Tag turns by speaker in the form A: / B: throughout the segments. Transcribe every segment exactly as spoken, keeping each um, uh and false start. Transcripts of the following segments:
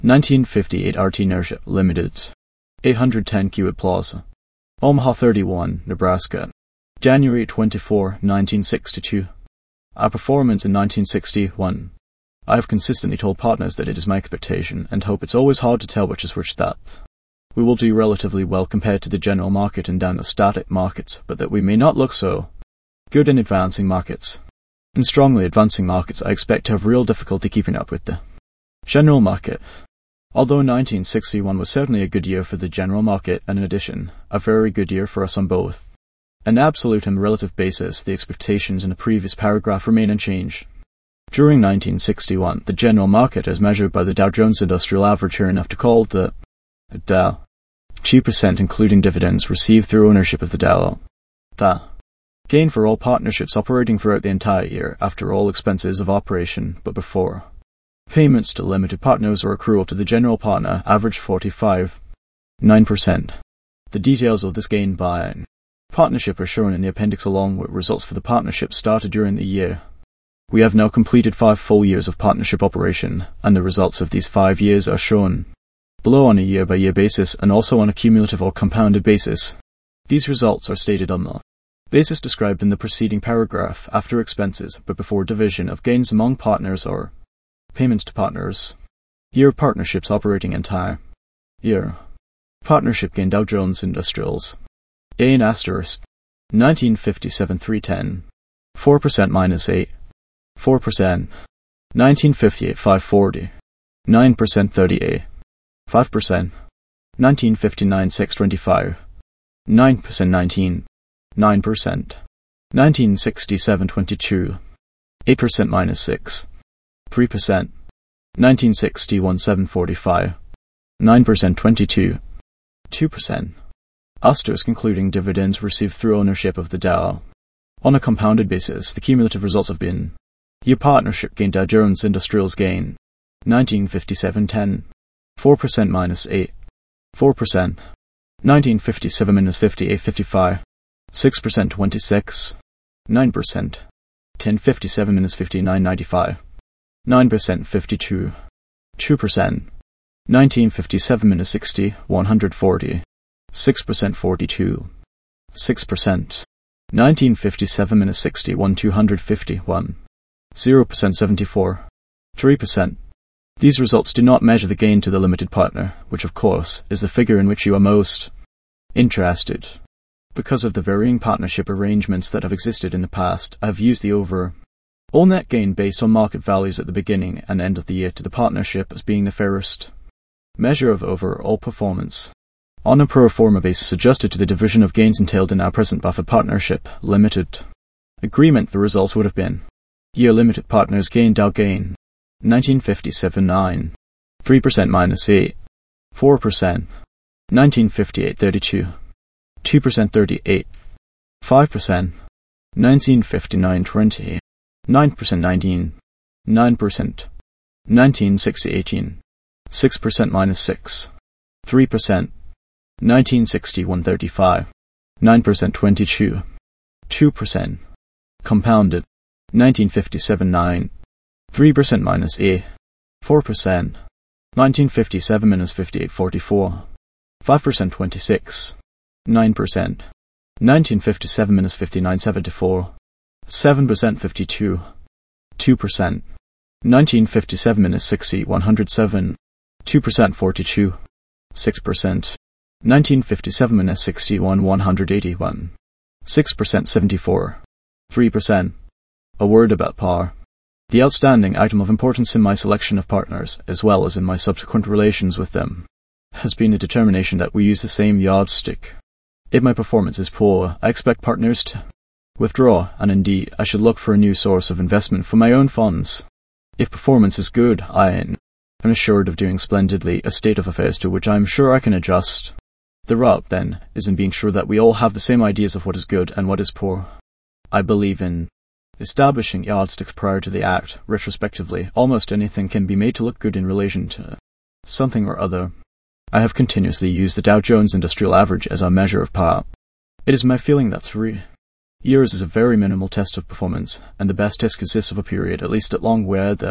A: nineteen fifty-eight R T Inertia Limited, eight hundred ten Kiewit Plaza, Omaha thirty-one, Nebraska, January twenty-fourth, nineteen sixty-two. Our performance in nineteen sixty-one. I have consistently told partners that it is my expectation and hope it's always hard to tell which is which that we will do relatively well compared to the general market and down the static markets, but that we may not look so good in advancing markets. In strongly advancing markets, I expect to have real difficulty keeping up with the general market. Although nineteen sixty-one was certainly a good year for the general market, and in addition, a very good year for us on both an absolute and relative basis, the expectations in the previous paragraph remain unchanged. During nineteen sixty-one, the general market, as measured by the Dow Jones Industrial Average, here enough to call the Dow two percent including dividends received through ownership of the Dow. The gain for all partnerships operating throughout the entire year after all expenses of operation but before payments to limited partners or accrual to the general partner averaged forty-five point nine percent. The details of this gain by partnership are shown in the appendix along with results for the partnership started during the year. We have now completed five full years of partnership operation, and the results of these five years are shown below on a year-by-year basis and also on a cumulative or compounded basis. These results are stated on the basis described in the preceding paragraph after expenses but before division of gains among partners or payments to partners. Year of partnerships operating entire year. Partnership gain Dow Jones Industrials. A in asterisk. nineteen fifty-seven three ten. four percent minus eight. four percent. nineteen fifty-eight five forty. nine percent thirty-eight. five percent. nineteen fifty-nine six twenty-five. nine percent nineteen. nine percent. nineteen sixty-seven twenty-two. eight percent minus six. three percent. nineteen sixty-one seven forty-five. nine percent twenty-two. two percent. Asterisk including dividends received through ownership of the Dow. On a compounded basis, the cumulative results have been year partnership gain Dow Jones Industrials gain nineteen fifty-seven ten. four percent minus eight. four percent. nineteen fifty-seven minus fifty-eight fifty-five. six percent twenty-six. nine percent. ten fifty-seven minus fifty-nine ninety-five. nine percent fifty-two. two percent. nineteen fifty-seven minus sixty one hundred forty. six percent forty-two. six percent. nineteen fifty-seven minus sixty one two hundred fifty-one. zero percent seventy-four. three percent. These results do not measure the gain to the limited partner, which of course is the figure in which you are most interested. Because of the varying partnership arrangements that have existed in the past, I have used the overall net gain based on market values at the beginning and end of the year to the partnership as being the fairest measure of overall performance. On a pro forma basis adjusted to the division of gains entailed in our present Buffett Partnership Limited agreement, the result would have been year limited partners gain Dow gain nineteen fifty-seven nine. three percent minus eight. four percent. nineteen fifty-eight thirty-two. two percent thirty-eight. five percent. nineteen fifty-nine twenty. nine percent nineteen. nine percent. nineteen sixty eighteen. six percent minus six. three percent. nineteen sixty-one thirty-five. nine percent twenty-two. two percent. Compounded. nineteen fifty-seven nine. three percent minus eight. four percent. nineteen fifty-seven minus fifty-eight forty-four. five percent twenty-six. nine percent. nineteen fifty-seven minus fifty-nine seventy-four. seven percent fifty-two. two percent. nineteen fifty-seven minus sixty one hundred seven. two percent forty-two. six percent. nineteen fifty-seven minus sixty-one one hundred eighty-one. six percent seventy-four. three percent. A word about par. The outstanding item of importance in my selection of partners, as well as in my subsequent relations with them, has been a determination that we use the same yardstick. If my performance is poor, I expect partners to withdraw, and indeed, I should look for a new source of investment for my own funds. If performance is good, I am assured of doing splendidly, a state of affairs to which I am sure I can adjust. The rub, then, is in being sure that we all have the same ideas of what is good and what is poor. I believe in establishing yardsticks prior to the act. Retrospectively, almost anything can be made to look good in relation to something or other. I have continuously used the Dow Jones Industrial Average as our measure of par. It is my feeling that three years is a very minimal test of performance, and the best test consists of a period, at least at long, where the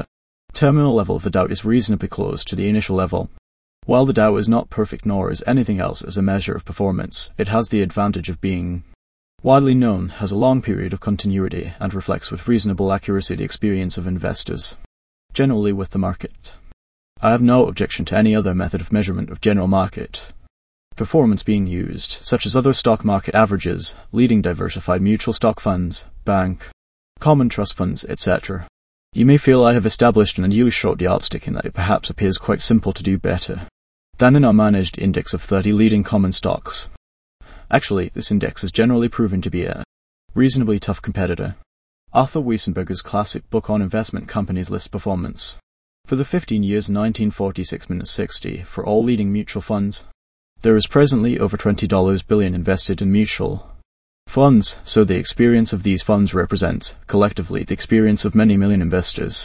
A: Terminal level of the Dow is reasonably close to the initial level. While the Dow is not perfect nor is anything else as a measure of performance, it has the advantage of being widely known, has a long period of continuity, and reflects with reasonable accuracy the experience of investors, generally with the market. I have no objection to any other method of measurement of general market performance being used, such as other stock market averages, leading diversified mutual stock funds, bank, common trust funds, et cetera. You may feel I have established an unduly short yardstick in that it perhaps appears quite simple to do better than in our managed index of thirty leading common stocks. Actually, this index has generally proven to be a reasonably tough competitor. Arthur Wiesenberger's classic book on investment companies lists performance for the fifteen years nineteen forty-six to sixty for all leading mutual funds. There is presently over twenty billion dollars invested in mutual funds, so the experience of these funds represents, collectively, the experience of many million investors.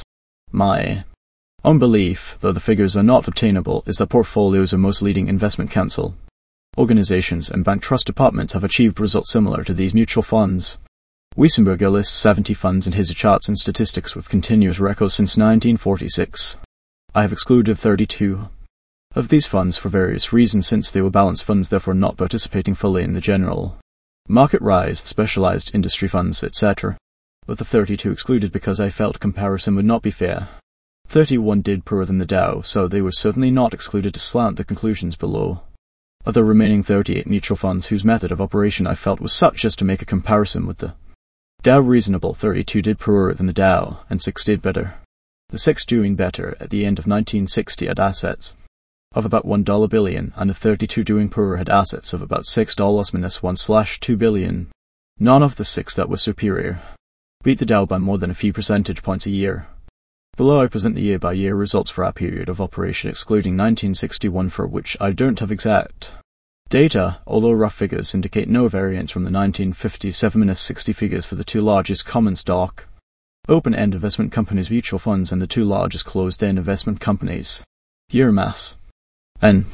A: My own belief, though the figures are not obtainable, is that portfolios of most leading investment council organizations and bank trust departments have achieved results similar to these mutual funds. Wiesenberger lists seventy funds in his charts and statistics with continuous records since nineteen forty-six. I have excluded thirty-two of these funds for various reasons, since they were balanced funds, therefore not participating fully in the general market rise, specialized industry funds, et cetera. With the thirty-two excluded because I felt comparison would not be fair. thirty-one did poorer than the Dow, so they were certainly not excluded to slant the conclusions below. Of the remaining thirty-eight mutual funds whose method of operation I felt was such as to make a comparison with the Dow reasonable, thirty-two did poorer than the Dow, and six did better. The six doing better at the end of nineteen sixty had assets of about one billion dollars, and the thirty-two doing poorer had assets of about six dollars minus one slash two billion dollars. None of the six that were superior beat the Dow by more than a few percentage points a year. Below I present the year-by-year results for our period of operation excluding nineteen sixty-one, for which I don't have exact data, although rough figures indicate no variance from the nineteen fifty-seven to sixty figures for the two largest common stock open-end investment companies mutual funds and the two largest closed-end investment companies, Eurmass and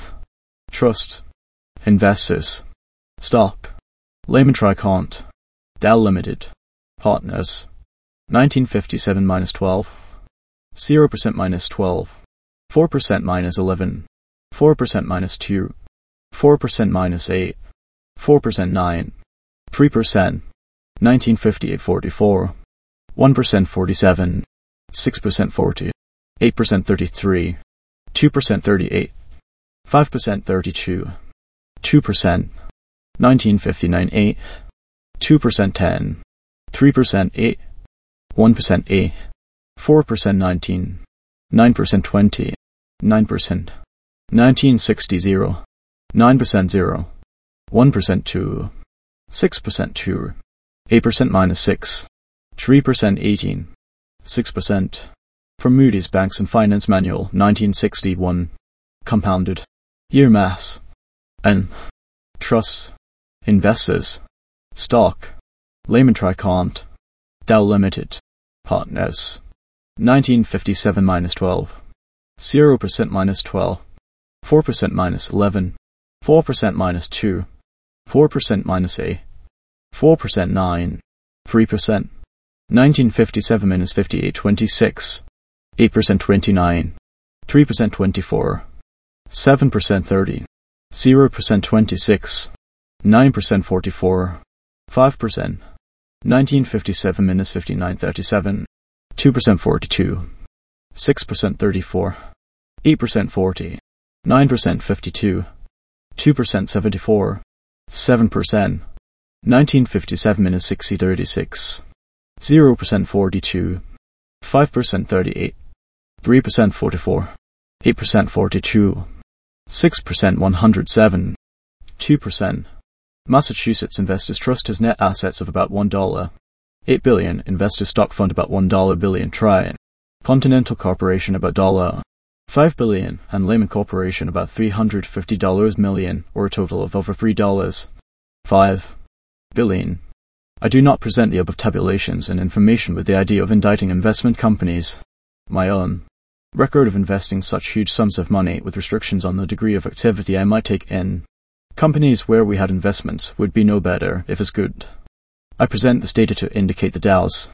A: Trust, Investors, Stock, Lehman Tricont, Dow Limited, Partners, nineteen fifty-seven minus twelve, zero percent minus twelve, four percent minus eleven, four percent minus two, four percent minus eight, four percent nine, three percent, nineteen fifty-eight forty-four, one percent forty-seven, six percent forty, eight percent thirty-three, two percent thirty-eight, five percent thirty-two, two percent, nineteen fifty-nine eight, two percent ten, three percent eight, one percent eight, four percent nineteen, nine percent twenty, nine percent, nineteen sixty zero, nine percent zero, one percent two, six percent two, eight percent minus six, three percent eighteen, six percent. From Moody's Banks and Finance Manual, nineteen sixty-one, compounded. Eurmass and Trust, Investors, Stock, Lehman Tricont, Dow Limited, Partners, nineteen fifty-seven minus twelve, zero percent minus twelve, four percent minus eleven, four percent minus two, four percent minus eight, four percent nine, three percent, nineteen fifty-seven minus fifty-eight twenty-six, eight percent twenty-nine, three percent twenty-four, seven percent thirty, zero percent twenty-six, nine percent forty-four, five percent, nineteen fifty-seven minus fifty-nine thirty-seven, two percent forty-two, six percent thirty-four, eight percent forty, nine percent fifty-two, two percent seventy-four, seven percent, nineteen fifty-seven minus sixty thirty-six, zero percent forty-two, five percent thirty-eight, three percent forty-four, eight percent forty-two, six percent one hundred seven, two percent. Massachusetts Investors Trust has net assets of about one dollar, eight billion dollars, Investors Stock Fund about one billion dollars, Tri, Continental Corporation about five billion dollars, and Lehman Corporation about three hundred fifty million dollars, or a total of over three dollars, five billion. I do not present the above tabulations and information with the idea of indicting investment companies. My own record of investing such huge sums of money with restrictions on the degree of activity I might take in companies where we had investments would be no better, if as good. I present this data to indicate the Dow's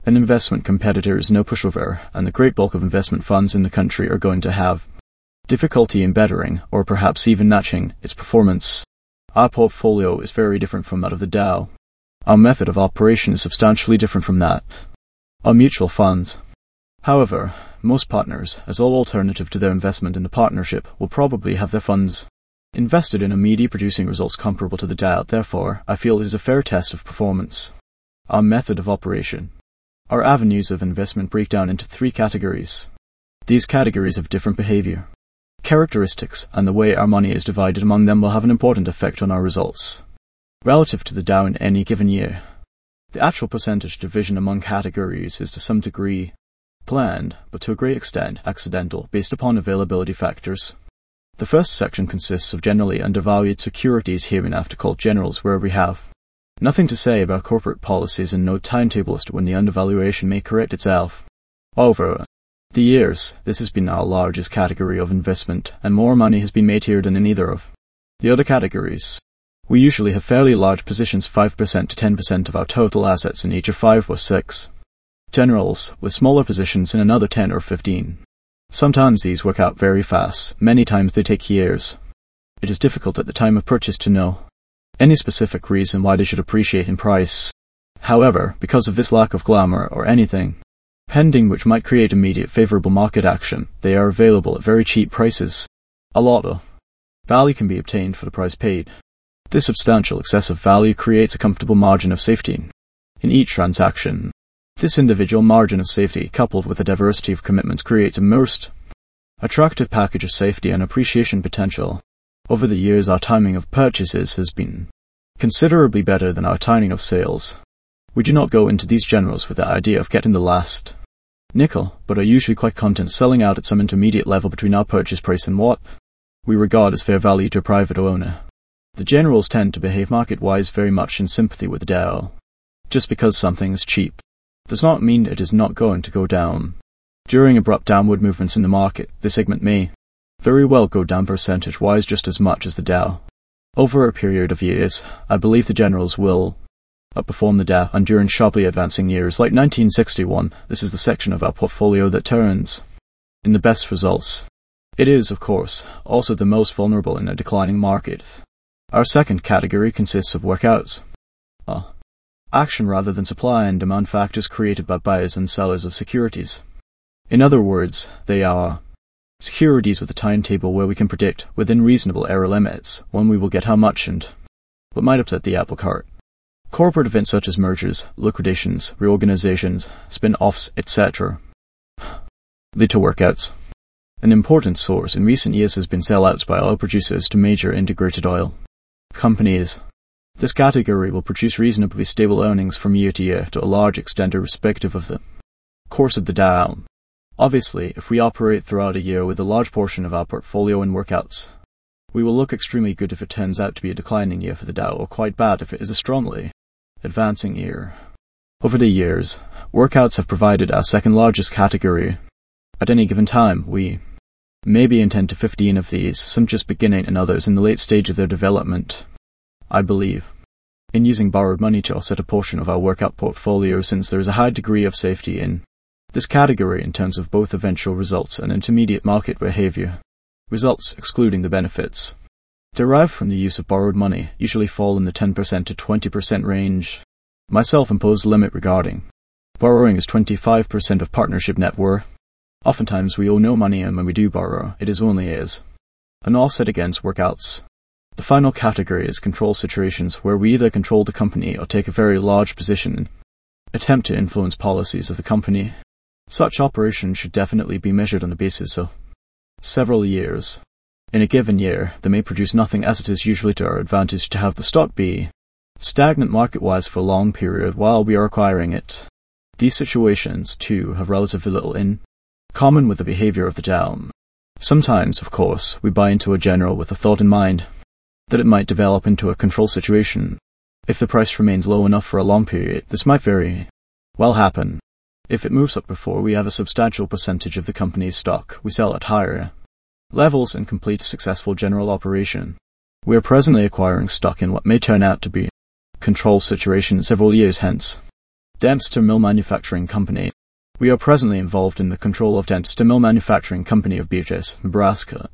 A: An investment competitor is no pushover, and the great bulk of investment funds in the country are going to have difficulty in bettering, or perhaps even matching, its performance. Our portfolio is very different from that of the Dow. Our method of operation is substantially different from that of mutual funds. However, most partners, as all alternative to their investment in the partnership, will probably have their funds invested in a media producing results comparable to the Dow. Therefore, I feel it is a fair test of performance. Our method of operation. Our avenues of investment break down into three categories. These categories have different behavior characteristics, and the way our money is divided among them will have an important effect on our results relative to the Dow in any given year. The actual percentage division among categories is to some degree planned, but to a great extent accidental, based upon availability factors. The first section consists of generally undervalued securities, hereinafter called generals, where we have nothing to say about corporate policies and no timetable as to when the undervaluation may correct itself. Over the years, this has been our largest category of investment, and more money has been made here than in either of the other categories. We usually have fairly large positions, five percent to ten percent of our total assets in each of five or six generals, with smaller positions in another ten or fifteen. Sometimes these work out very fast, many times they take years. It is difficult at the time of purchase to know any specific reason why they should appreciate in price. However, because of this lack of glamour or anything pending which might create immediate favorable market action, they are available at very cheap prices. A lot of value can be obtained for the price paid. This substantial excessive value creates a comfortable margin of safety in each transaction. This individual margin of safety, coupled with a diversity of commitments, creates a most attractive package of safety and appreciation potential. Over the years, our timing of purchases has been considerably better than our timing of sales. We do not go into these generals with the idea of getting the last nickel, but are usually quite content selling out at some intermediate level between our purchase price and what we regard as fair value to a private owner. The generals tend to behave market-wise very much in sympathy with the Dow. Just because something is cheap does not mean it is not going to go down. During abrupt downward movements in the market, the segment may very well go down percentage-wise just as much as the Dow. Over a period of years, I believe the generals will outperform the Dow, and during sharply advancing years like nineteen sixty-one, this is the section of our portfolio that turns in the best results. It is, of course, also the most vulnerable in a declining market. Our second category consists of workouts. Uh, action rather than supply and demand factors created by buyers and sellers of securities. In other words, they are securities with a timetable where we can predict, within reasonable error limits, when we will get how much and what might upset the apple cart. Corporate events such as mergers, liquidations, reorganizations, spin-offs, et cetera lead to workouts. An important source in recent years has been sellouts by oil producers to major integrated oil companies. This category will produce reasonably stable earnings from year to year to a large extent irrespective of the course of the Dow. Obviously, if we operate throughout a year with a large portion of our portfolio in workouts, we will look extremely good if it turns out to be a declining year for the Dow, or quite bad if it is a strongly advancing year. Over the years, workouts have provided our second largest category. At any given time, we may be in ten to fifteen of these, some just beginning and others in the late stage of their development. I believe in using borrowed money to offset a portion of our workout portfolio, since there is a high degree of safety in this category in terms of both eventual results and intermediate market behavior. Results, excluding the benefits derived from the use of borrowed money, usually fall in the ten percent to twenty percent range. My self-imposed limit regarding borrowing is twenty-five percent of partnership net worth. Oftentimes we owe no money, and when we do borrow, it is only as an offset against workouts. The final category is control situations, where we either control the company or take a very large position and attempt to influence policies of the company. Such operations should definitely be measured on the basis of several years. In a given year, they may produce nothing, as it is usually to our advantage to have the stock be stagnant market-wise for a long period while we are acquiring it. These situations, too, have relatively little in common with the behavior of the Dow. Sometimes, of course, we buy into a general with the thought in mind that it might develop into a control situation. If the price remains low enough for a long period, this might very well happen. If it moves up before we have a substantial percentage of the company's stock, we sell at higher levels and complete a successful general operation. We are presently acquiring stock in what may turn out to be a control situation several years hence. Dempster Mill Manufacturing Company. We are presently involved in the control of Dempster Mill Manufacturing Company of Beatrice, Nebraska.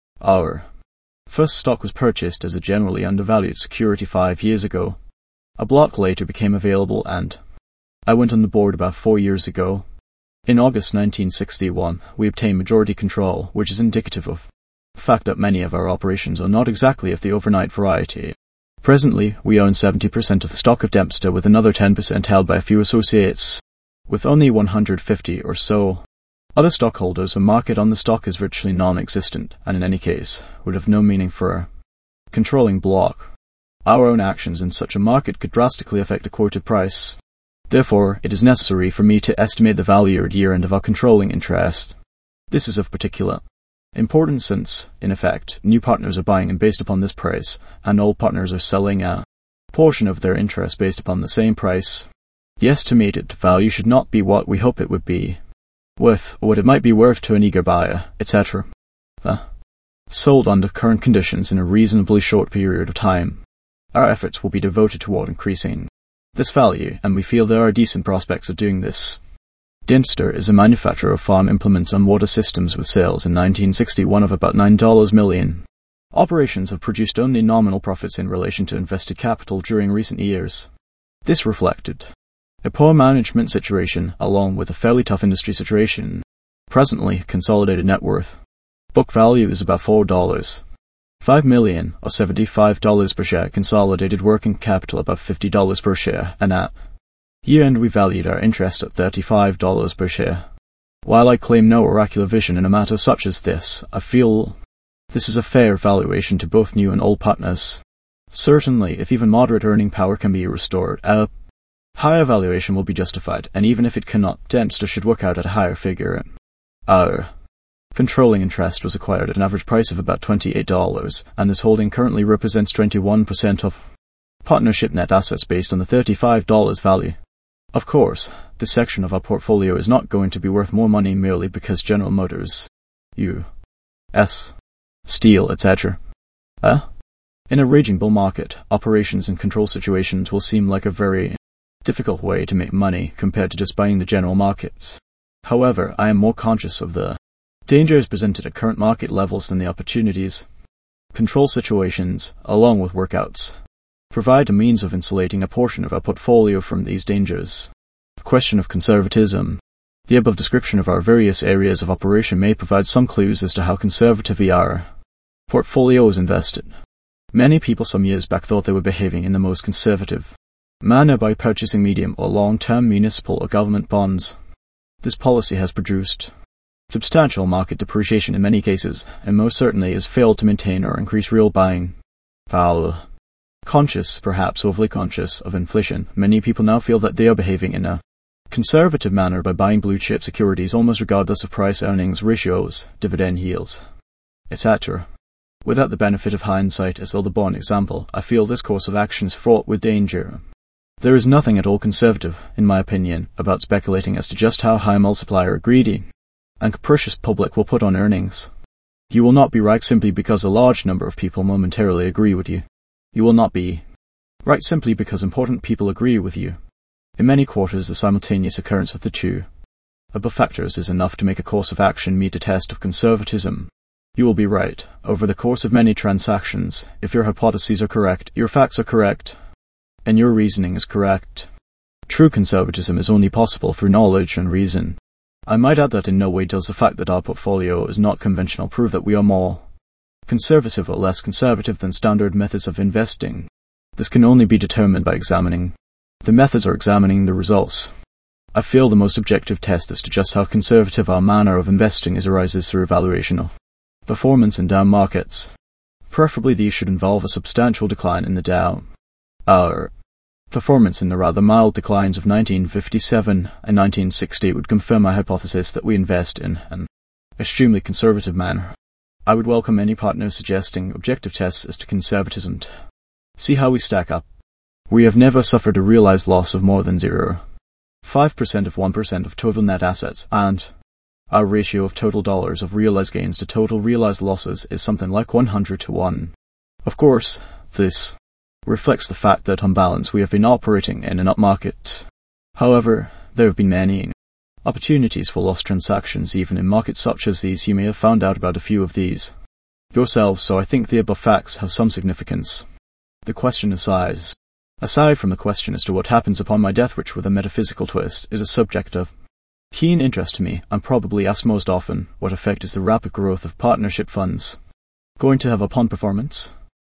A: Our first stock was purchased as a generally undervalued security five years ago. A block later became available and I went on the board about four years ago. In August nineteen sixty-one, we obtained majority control, which is indicative of the fact that many of our operations are not exactly of the overnight variety. Presently, we own seventy percent of the stock of Dempster with another ten percent held by a few associates, with only one hundred fifty or so other stockholders. A market on the stock is virtually non-existent, and in any case, would have no meaning for a controlling block. Our own actions in such a market could drastically affect the quoted price. Therefore, it is necessary for me to estimate the value at year-end of our controlling interest. This is of particular importance since, in effect, new partners are buying in based upon this price, and old partners are selling a portion of their interest based upon the same price. The estimated value should not be what we hope it would be worth, or what it might be worth to an eager buyer, et cetera. Uh, sold under current conditions in a reasonably short period of time. Our efforts will be devoted toward increasing this value, and we feel there are decent prospects of doing this. Dempster is a manufacturer of farm implements and water systems with sales in nineteen sixty-one of about nine million dollars. Operations have produced only nominal profits in relation to invested capital during recent years. This reflected a poor management situation along with a fairly tough industry situation. Presently, consolidated net worth book value is about four dollars. five million dollars or seventy-five dollars per share, consolidated working capital about fifty dollars per share, and at year-end we valued our interest at thirty-five dollars per share. While I claim no oracular vision in a matter such as this, I feel this is a fair valuation to both new and old partners. Certainly, if even moderate earning power can be restored, a higher valuation will be justified, and even if it cannot, Dempster should work out at a higher figure. Our controlling interest was acquired at an average price of about twenty-eight dollars, and this holding currently represents twenty-one percent of partnership net assets based on the thirty-five dollars value. Of course, this section of our portfolio is not going to be worth more money merely because General Motors, U S Steel, et cetera. Uh, in a raging bull market, operations and control situations will seem like a very difficult way to make money compared to just buying the general market. However, I am more conscious of the dangers presented at current market levels than the opportunities. Control situations, along with workouts, provide a means of insulating a portion of our portfolio from these dangers. The question of conservatism. The above description of our various areas of operation may provide some clues as to how conservatively our portfolio is invested. Many people some years back thought they were behaving in the most conservative manner by purchasing medium or long-term municipal or government bonds. This policy has produced substantial market depreciation in many cases, and most certainly has failed to maintain or increase real buying power. Conscious, perhaps overly conscious, of inflation, many people now feel that they are behaving in a conservative manner by buying blue-chip securities almost regardless of price-earnings ratios, dividend yields, et cetera. Without the benefit of hindsight as though the born example, I feel this course of action is fraught with danger. There is nothing at all conservative, in my opinion, about speculating as to just how high a multiplier a greedy and capricious public will put on earnings. You will not be right simply because a large number of people momentarily agree with you. You will not be right simply because important people agree with you. In many quarters, the simultaneous occurrence of the two above factors is enough to make a course of action meet a test of conservatism. You will be right over the course of many transactions if your hypotheses are correct, your facts are correct, and your reasoning is correct. True conservatism is only possible through knowledge and reason. I might add that in no way does the fact that our portfolio is not conventional prove that we are more conservative or less conservative than standard methods of investing. This can only be determined by examining the methods or examining the results. I feel the most objective test as to just how conservative our manner of investing is arises through evaluation of performance in down markets. Preferably these should involve a substantial decline in the Dow. Our performance in the rather mild declines of nineteen fifty-seven and nineteen sixty would confirm my hypothesis that we invest in an extremely conservative manner. I would welcome any partners suggesting objective tests as to conservatism to see how we stack up. We have never suffered a realized loss of more than zero point five percent of one percent of total net assets, and our ratio of total dollars of realized gains to total realized losses is something like one hundred to one. Of course, this reflects the fact that on balance we have been operating in an upmarket. However, there have been many opportunities for lost transactions even in markets such as these. You may have found out about a few of these yourselves, so I think the above facts have some significance. The question of size, aside from the question as to what happens upon my death, which with a metaphysical twist is a subject of keen interest to me, and probably asked most often, what effect is the rapid growth of partnership funds going to have upon performance?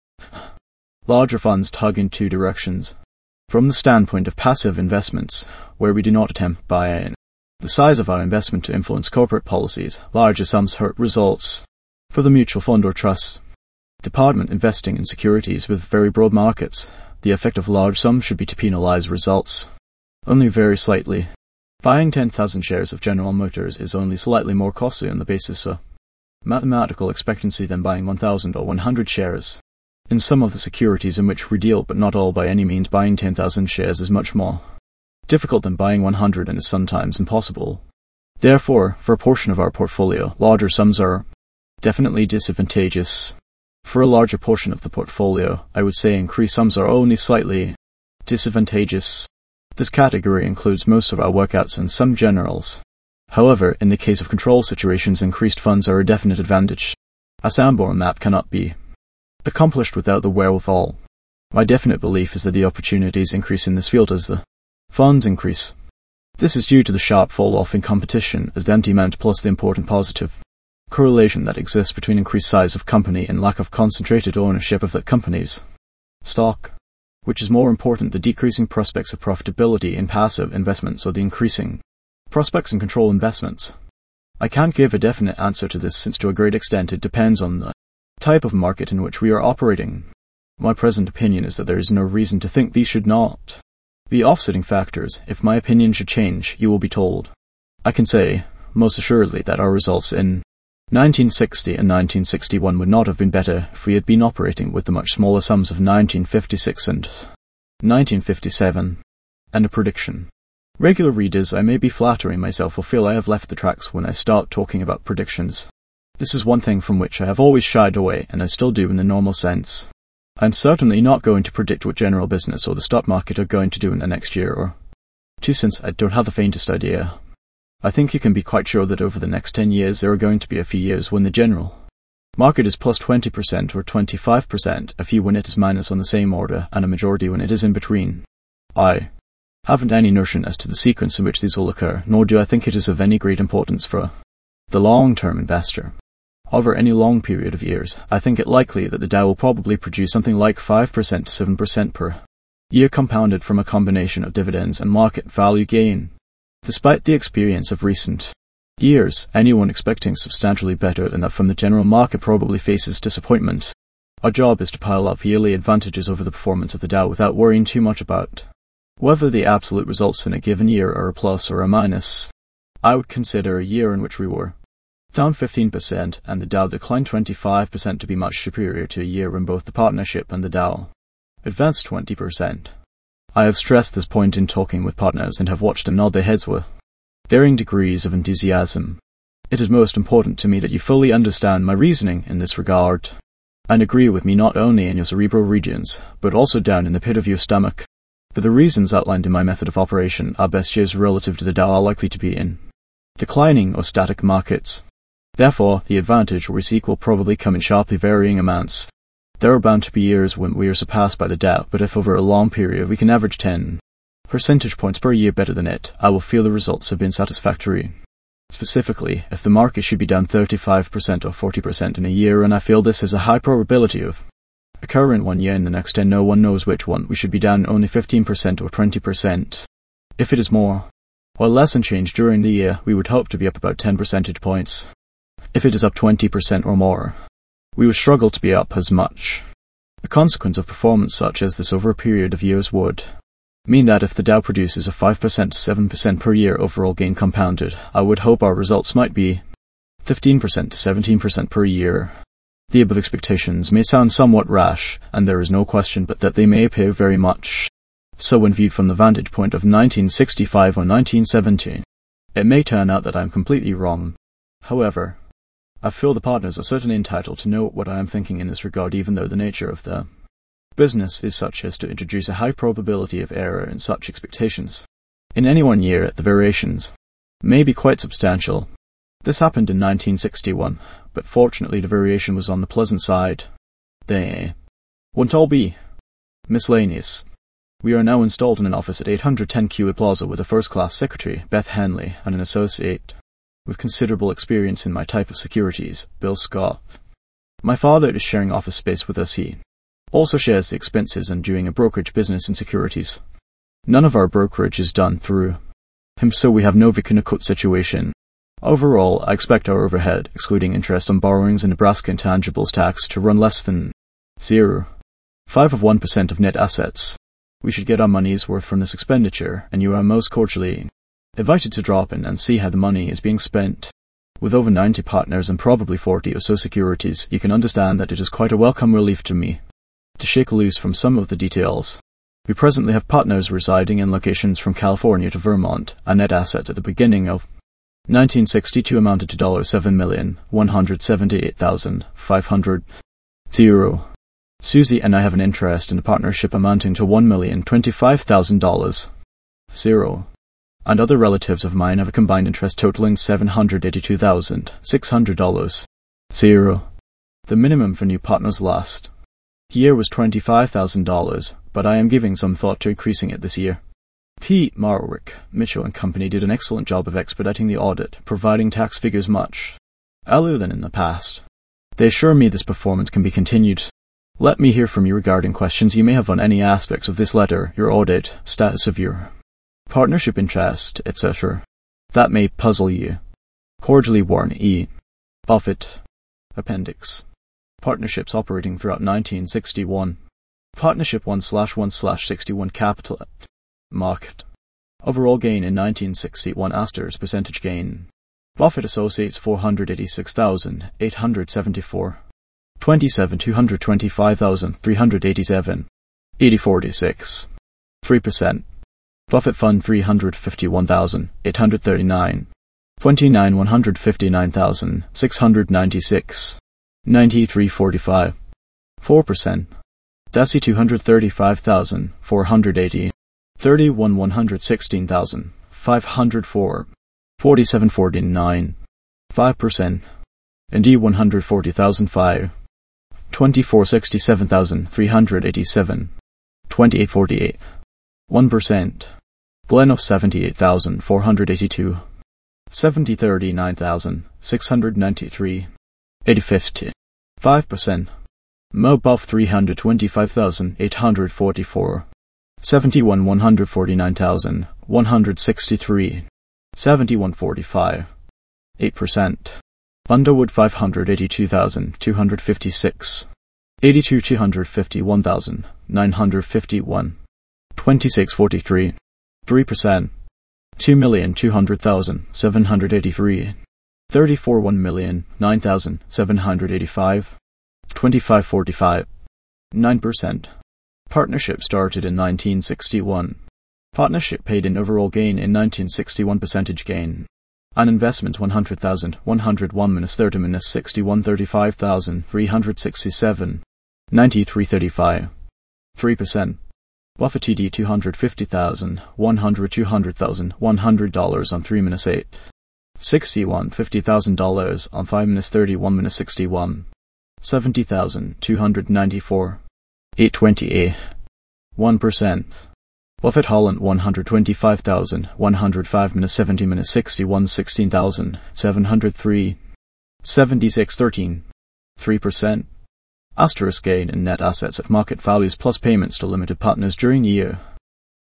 A: Larger funds tug in two directions. From the standpoint of passive investments, where we do not attempt buy-in, the size of our investment to influence corporate policies, larger sums hurt results. For the mutual fund or trust department investing in securities with very broad markets, the effect of large sums should be to penalize results only very slightly. Buying ten thousand shares of General Motors is only slightly more costly on the basis of mathematical expectancy than buying one thousand or one hundred shares. In some of the securities in which we deal, but not all by any means, buying ten thousand shares is much more difficult than buying one hundred and is sometimes impossible. Therefore, for a portion of our portfolio, larger sums are definitely disadvantageous. For a larger portion of the portfolio, I would say increased sums are only slightly disadvantageous. This category includes most of our workouts and some generals. However, in the case of control situations, increased funds are a definite advantage. A Sanborn map cannot be accomplished without the wherewithal. My definite belief is that the opportunities increase in this field as the funds increase. This is due to the sharp fall-off in competition as the empty amount plus the important positive correlation that exists between increased size of company and lack of concentrated ownership of that company's stock. Which is more important, the decreasing prospects of profitability in passive investments or the increasing prospects in control investments? I can't give a definite answer to this, since to a great extent it depends on the type of market in which we are operating. My present opinion is that there is no reason to think these should not be offsetting factors. If my opinion should change, you will be told. I can say, most assuredly, that our results in nineteen sixty and nineteen sixty-one would not have been better if we had been operating with the much smaller sums of nineteen fifty-six and nineteen fifty-seven. And a prediction. Regular readers, I may be flattering myself, will feel I have left the tracks when I start talking about predictions. This is one thing from which I have always shied away, and I still do in the normal sense. I am certainly not going to predict what general business or the stock market are going to do in the next year or two, since I don't have the faintest idea. I think you can be quite sure that over the next ten years there are going to be a few years when the general market is plus twenty percent or twenty-five percent, a few when it is minus on the same order, and a majority when it is in between. I haven't any notion as to the sequence in which these will occur, nor do I think it is of any great importance for the long-term investor. Over any long period of years, I think it likely that the Dow will probably produce something like five percent to seven percent per year, compounded from a combination of dividends and market value gain. Despite the experience of recent years, anyone expecting substantially better than that from the general market probably faces disappointment. Our job is to pile up yearly advantages over the performance of the Dow without worrying too much about whether the absolute results in a given year are a plus or a minus. I would consider a year in which we were down fifteen percent and the Dow declined twenty-five percent to be much superior to a year when both the partnership and the Dow advanced twenty percent. I have stressed this point in talking with partners and have watched them nod their heads with varying degrees of enthusiasm. It is most important to me that you fully understand my reasoning in this regard, and agree with me not only in your cerebral regions, but also down in the pit of your stomach, for the reasons outlined in my method of operation. Our best years relative to the Dow are likely to be in declining or static markets. Therefore, the advantage or risk will probably come in sharply varying amounts. There are bound to be years when we are surpassed by the Dow, but if over a long period we can average ten percentage points per year better than it, I will feel the results have been satisfactory. Specifically, if the market should be down thirty-five percent or forty percent in a year, and I feel this has a high probability of occurring one year in the next ten, no one knows which one, we should be down only fifteen percent or twenty percent. If it is more or less unchanged during the year, we would hope to be up about ten percentage points. If it is up twenty percent or more, we would struggle to be up as much. A consequence of performance such as this over a period of years would mean that if the Dow produces a five percent to seven percent per year overall gain compounded, I would hope our results might be fifteen percent to seventeen percent per year. The above expectations may sound somewhat rash, and there is no question but that they may appear very much so when viewed from the vantage point of nineteen sixty-five or nineteen seventy. It may turn out that I am completely wrong. However, I feel the partners are certainly entitled to know what I am thinking in this regard, even though the nature of the business is such as to introduce a high probability of error in such expectations. In any one year, the variations may be quite substantial. This happened in nineteen sixty-one, but fortunately the variation was on the pleasant side. They won't all be miscellaneous. We are now installed in an office at eight hundred ten Kiewit Plaza with a first-class secretary, Beth Henley, and an associate with considerable experience in my type of securities, Bill Scott. My father is sharing office space with us. He also shares the expenses and doing a brokerage business in securities. None of our brokerage is done through him, so we have no Vikunakut situation. Overall, I expect our overhead, excluding interest on borrowings and Nebraska intangibles tax, to run less than zero point five of one percent of net assets. We should get our money's worth from this expenditure, and you are most cordially invited to drop in and see how the money is being spent. With over ninety partners and probably forty or so securities, you can understand that it is quite a welcome relief to me to shake loose from some of the details. We presently have partners residing in locations from California to Vermont. Our net assets at the beginning of nineteen sixty-two amounted to seven million one hundred seventy-eight thousand five hundred dollars. Susie and I have an interest in a partnership amounting to one million twenty-five thousand dollars. Zero. And other relatives of mine have a combined interest totaling seven hundred eighty-two thousand six hundred dollars. Zero. The minimum for new partners last year was twenty-five thousand dollars, but I am giving some thought to increasing it this year. Pete Marwick, Mitchell and Company did an excellent job of expediting the audit, providing tax figures much earlier than in the past. They assure me this performance can be continued. Let me hear from you regarding questions you may have on any aspects of this letter, your audit, status of your partnership interest, et cetera that may puzzle you. Cordially, Warren E. Buffett. Appendix. Partnerships operating throughout nineteen sixty-one. Partnership one slash one slash sixty-one Capital. Market. Overall gain in nineteen sixty-one Astor's percentage gain. Buffett Associates four hundred eighty-six thousand eight hundred seventy-four. twenty-seven two hundred twenty-five thousand three hundred eighty-seven. eighty forty-six. three percent. Buffett Fund three hundred fifty-one thousand eight hundred thirty-nine. twenty-nine one hundred fifty-nine thousand six hundred ninety-six. ninety-three forty-five. four percent. D A S I two hundred thirty-five thousand four hundred eighty. thirty-one one hundred sixteen thousand five hundred four. forty-seven forty-nine. five percent. And D one hundred forty thousand five. twenty-four sixty-seven thousand three hundred eighty-seven. twenty-eight forty-eight. one percent. Glen of seventy-eight thousand four hundred eighty-two. seventy thirty-nine thousand six hundred ninety-three. eighty fifty. five percent. Mo Buff three hundred twenty-five thousand eight hundred forty-four. seventy-one one hundred forty-nine thousand one hundred sixty-three. seventy-one forty-five. eight percent. Underwood five hundred eighty-two thousand two hundred fifty-six. eighty-two two hundred fifty-one thousand nine hundred fifty-one. twenty-six forty-three. three percent. two million two hundred thousand seven hundred eighty-three. thirty-four one million nine thousand seven hundred eighty-five. twenty-five forty-five. nine percent. Partnership started in nineteen sixty-one. Partnership paid in overall gain in nineteen sixty-one percentage gain. An investment one hundred thousand one hundred one minus thirty minus sixty-one thirty-five thousand three hundred sixty-seven. ninety-three thirty-five. three percent. Buffett T D two hundred fifty thousand one hundred two hundred thousand one hundred dollars on three minus eight. sixty-one fifty thousand dollars on five minus thirty-one minus sixty-one. seventy thousand two hundred ninety-four. eight twenty-eight. one percent. Buffett Holland one hundred twenty-five thousand one hundred five minus seventy minus sixty-one sixteen thousand seven hundred three. seventy-six thirteen. three percent. Asterisk gain in net assets at market values plus payments to limited partners during the year.